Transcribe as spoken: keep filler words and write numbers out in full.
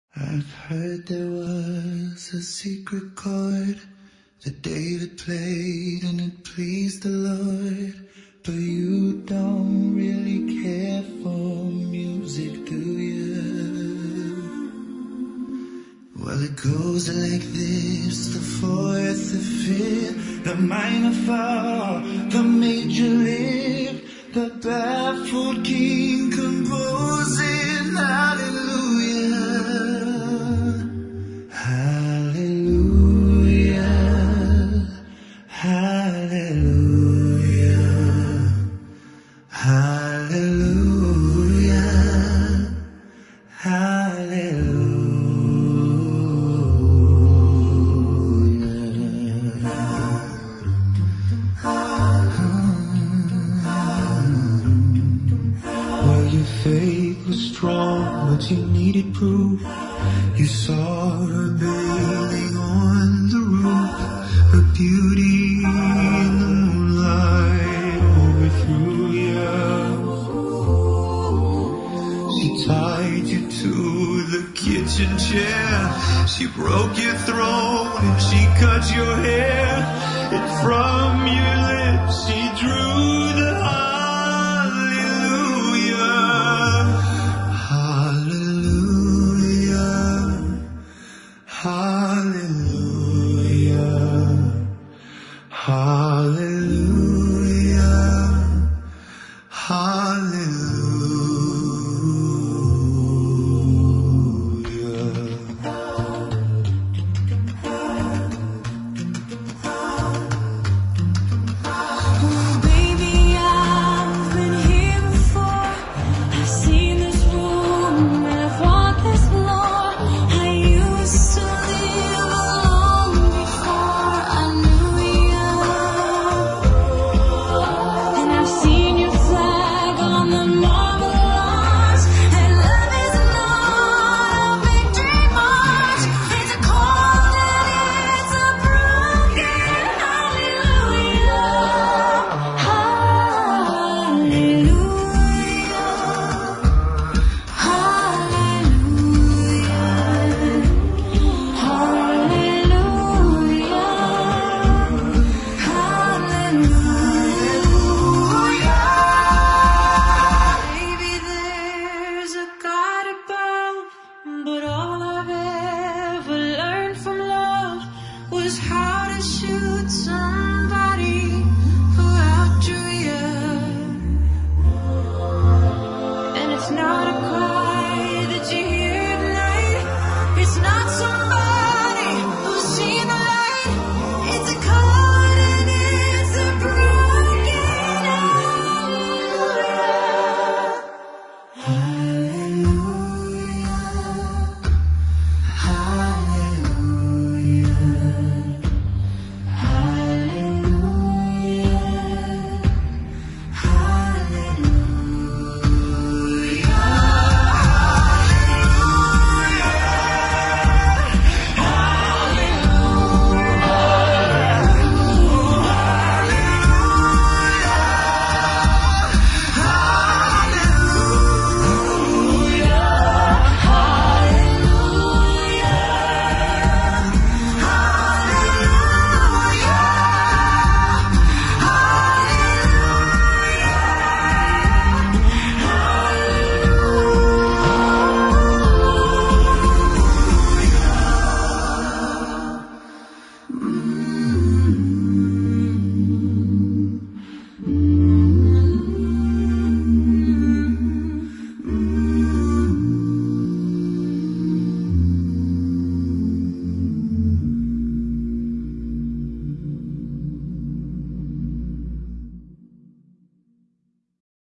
I've heard there was a secret chord that David played and it pleased the Lord. But you don't really care for music, do you? Well, it goes like this: the fourth, the fifth, the minor fall, the major lift, the baffled king composing hallelujah, hallelujah, hallelujah, hallelujah, hallelujah. Your faith was strong, but you needed proof. You saw her bathing on the roof, her beauty in the moonlight overthrew you. She tied you to the kitchen chair, she broke your throat and she cut your hair, and from your lips she drew the hallelujah, how to shoot some